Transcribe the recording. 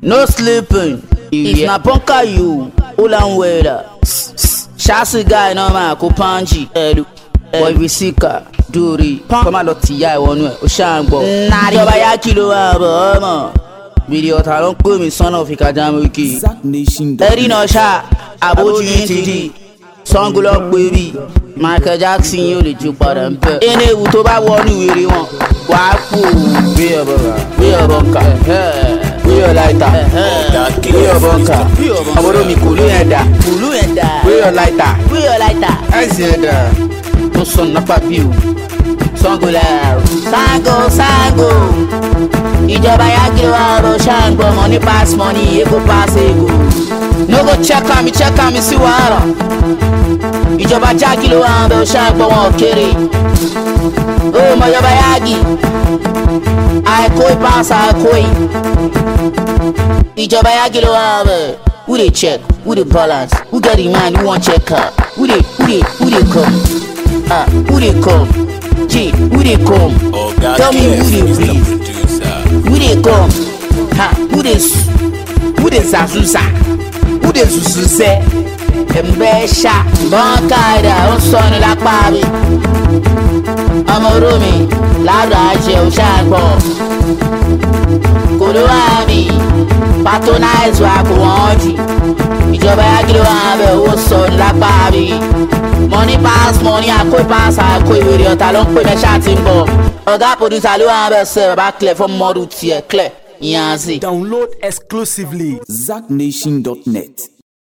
No sleeping. If na punka you, ulan weda. Shasi guy no ma ko panji. Boy visika duri. Koma lo tiya wonu e o shangbo. Ìjọba ya kilo abo mo. Video ta ló ń pè mí son of Ikadamuki. Ẹ̀rí náà ṣá àbójú ti di. Sango lọ pé bí Michael Jackson yóò lè ju padà ń bẹ̀. Ẹni ewu tó bá wọnú wèrè wọn wà á kú. Bí ọ̀bọ̀n kà bí ọ̀láìta bí ọ̀bọ̀n kà ọmọdé mi kùlú yẹn dà bí ọ̀láìta ẹ̀sìn yẹn dà. Mo sọ nípa bí o Sango lẹ́rù. Sango ìjọba yá kí ló wá ọ̀rọ̀ ṣàǹgbọ̀ money pass money ego pass ego. No go check am sí wàhálà. Ìjọba já kí ló wá ọ̀rọ̀ ṣàǹgbọ̀ wọn kéré. Ó mọ ìjọba yági àìkóì pass àìkóì. Ìjọba yá kí ló wá ọ̀rọ̀. Who dey check? Who dey balance? Who get the man? Who wan check her? Who dey come? Who dey come? G, who dey come? Tell me who dey breathe. Who dey come? Who dey zazuza? Who dey zuzuzẹ? Mbẹ́ṣà bọ́ńkàdà ó sọnù lápá mi. Ọmọ Rómi ládùn àjẹ òṣàgbọ̀. Kòló wà mí patronize wa kò wọ́n jì. Ìjọba yágídé wà bẹ̀ owó sọnù lápá mi. Money pass money àkóì pass àkóì wèrè ọ̀tá ló ń pè mẹ́ṣà tí ń bọ̀. Ọ̀gá producer ló wà bẹ̀ sẹ́ bàbá clear fún mọ́dù tiẹ̀ clear. Download exclusively ZackNation.net.